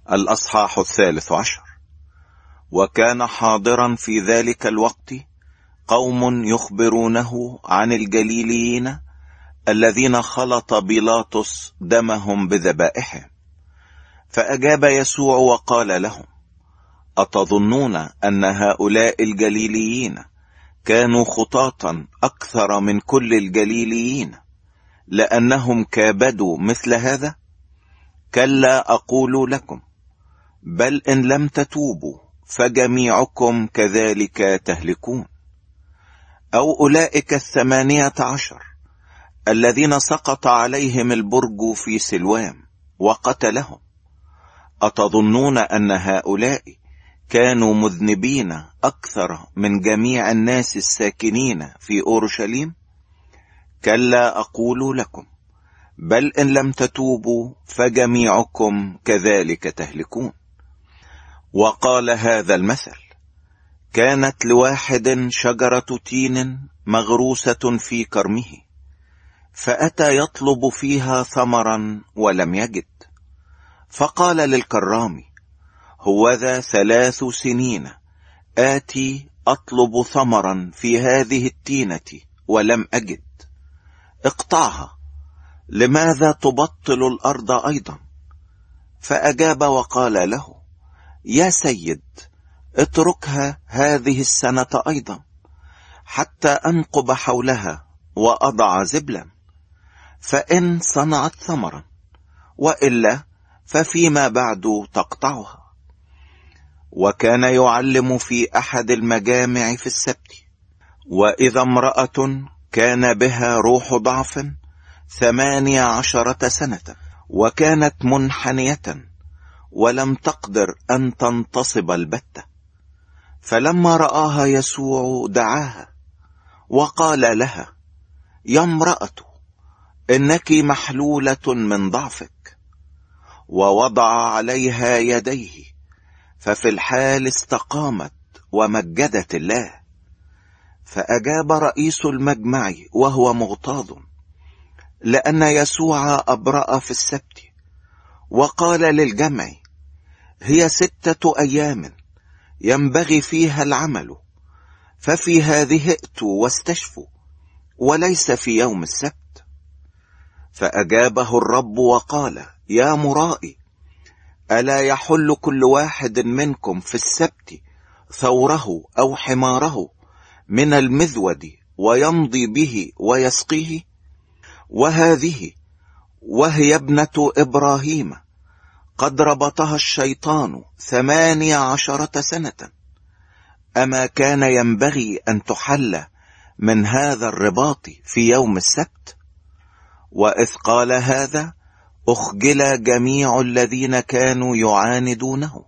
الأصحاح 13. وكان حاضرا في ذلك الوقت قوم يخبرونه عن الجليليين الذين خلط بيلاطس دمهم بذبائحهم. فأجاب يسوع وقال لهم: أتظنون أن هؤلاء الجليليين كانوا خطاطا أكثر من كل الجليليين لأنهم كابدوا مثل هذا؟ كلا أقول لكم، بل إن لم تتوبوا فجميعكم كذلك تهلكون. أو أولئك 18 الذين سقط عليهم البرج في سلوام وقتلهم، أتظنون أن هؤلاء كانوا مذنبين أكثر من جميع الناس الساكنين في أورشليم؟ كلا أقول لكم، بل إن لم تتوبوا فجميعكم كذلك تهلكون. وقال هذا المثل: كانت لواحد شجرة تين مغروسة في كرمه، فأتى يطلب فيها ثمرا ولم يجد، فقال للكرام: هوذا 3 سنين آتي أطلب ثمرا في هذه التينة ولم أجد، اقطعها، لماذا تبطل الأرض أيضا؟ فأجاب وقال له: يا سيد، اتركها هذه السنة أيضا حتى أنقب حولها وأضع زبلا، فإن صنعت ثمرا، وإلا ففيما بعد تقطعها. وكان يعلم في أحد المجامع في السبت، وإذا امرأة كان بها روح ضعف 18 سنة، وكانت منحنية ولم تقدر أن تنتصب البتة. فلما رآها يسوع دعاها وقال لها: يا امرأة، إنك محلولة من ضعفك. ووضع عليها يديه، ففي الحال استقامت ومجدت الله. فأجاب رئيس المجمع وهو مغتاظ لأن يسوع أبرأ في السبت، وقال للجمع: هي 6 أيام ينبغي فيها العمل، ففي هذه ائتوا واستشفوا، وليس في يوم السبت. فأجابه الرب وقال: يا مرائي، ألا يحل كل واحد منكم في السبت ثوره أو حماره من المذود ويمضي به ويسقيه؟ وهذه وهي ابنة إبراهيم قد ربطها الشيطان 18 سنة، أما كان ينبغي أن تحل من هذا الرباط في يوم السبت؟ وإذ قال هذا أخجل جميع الذين كانوا يعاندونه،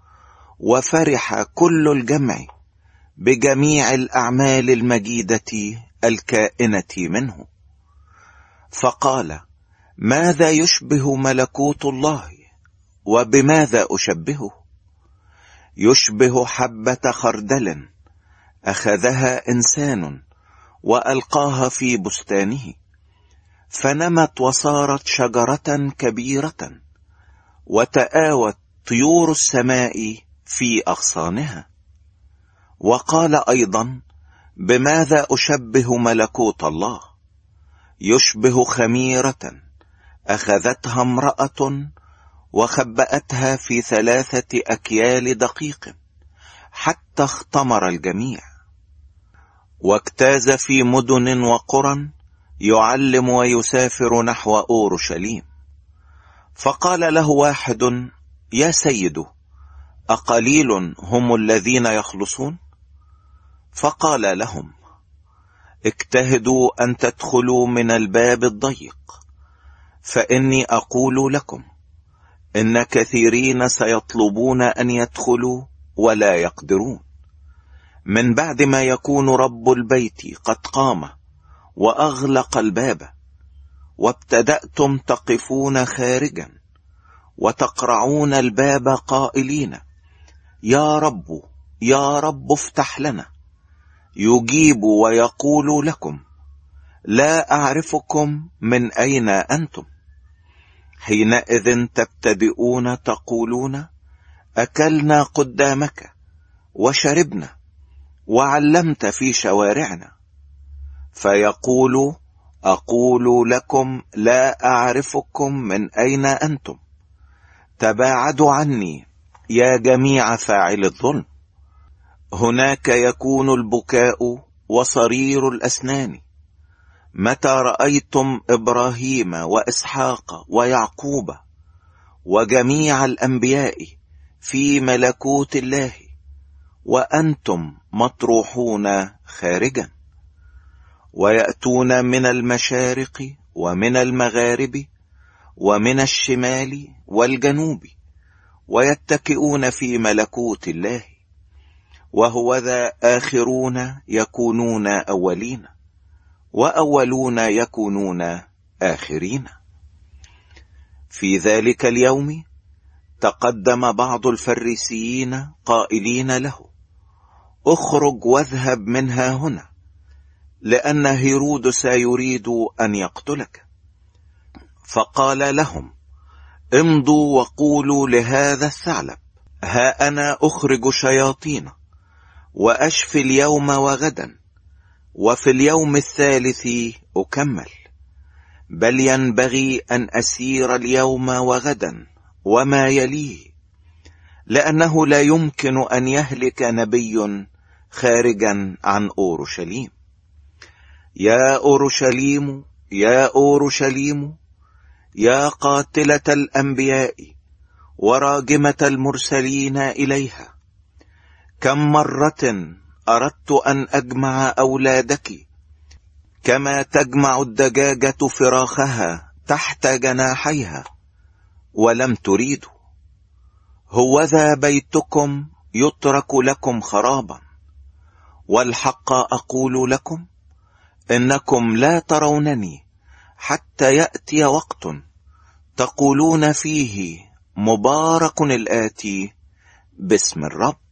وفرح كل الجمع بجميع الأعمال المجيدة الكائنة منه. فقال: ماذا يشبه ملكوت الله؟ وبماذا أشبهه؟ يشبه حبة خردل أخذها إنسان وألقاها في بستانه، فنمت وصارت شجرة كبيرة، وتآوت طيور السماء في أغصانها. وقال أيضا: بماذا أشبه ملكوت الله؟ يشبه خميرة أخذتها امرأة وخبأتها في 3 أكيال دقيق حتى اختمر الجميع. واجتاز في مدن وقرى يعلم ويسافر نحو أورشليم. فقال له واحد: يا سيد، أقليل هم الذين يخلصون؟ فقال لهم: اجتهدوا أن تدخلوا من الباب الضيق، فإني أقول لكم إن كثيرين سيطلبون أن يدخلوا ولا يقدرون. من بعد ما يكون رب البيت قد قام وأغلق الباب، وابتدأتم تقفون خارجا وتقرعون الباب قائلين: يا رب، يا رب، افتح لنا، يجيب ويقول لكم: لا أعرفكم، من أين أنتم؟ حينئذ تبتدئون تقولون: أكلنا قدامك وشربنا وعلمت في شوارعنا. فيقول: أقول لكم لا أعرفكم من أين أنتم، تباعدوا عني يا جميع فاعل الظلم. هناك يكون البكاء وصرير الأسنان، متى رأيتم إبراهيم وإسحاق ويعقوب وجميع الأنبياء في ملكوت الله، وأنتم مطروحون خارجا. ويأتون من المشارق ومن المغارب ومن الشمال والجنوب، ويتكئون في ملكوت الله. وهوذا آخرون يكونون أولين، وأولون يكونون آخرين. في ذلك اليوم تقدم بعض الفريسيين قائلين له: اخرج واذهب منها هنا، لأن هيرودس يريد أن يقتلك. فقال لهم: امضوا وقولوا لهذا الثعلب: ها أنا أخرج شياطين وأشفي اليوم وغدا، وفي اليوم الثالث أكمل. بل ينبغي أن أسير اليوم وغدا وما يليه، لأنه لا يمكن أن يهلك نبي خارجا عن أورشليم. يا أورشليم يا أورشليم، يا قاتلة الأنبياء وراجمة المرسلين إليها، كم مرة أردت أن أجمع أولادك كما تجمع الدجاجة فراخها تحت جناحيها، ولم تريدوا. هوذا بيتكم يترك لكم خرابا. والحق أقول لكم إنكم لا ترونني حتى يأتي وقت تقولون فيه: مبارك الآتي باسم الرب.